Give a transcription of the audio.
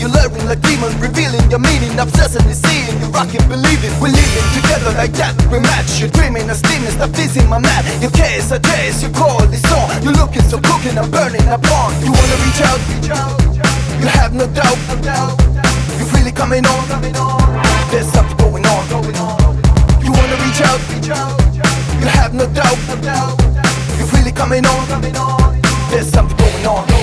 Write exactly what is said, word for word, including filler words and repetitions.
You're luring like demon, revealing your meaning, obsessively seeing you rock it, believe it. We're living together like that, we match. You're dreaming of steaming, stop teasing my man. Your case, address, you call this song. You're looking so cooking, I'm burning upon. You wanna reach out, you have no doubt. You're really coming on, there's something going on. You wanna reach out, you have no doubt. You're really coming on, there's something going on.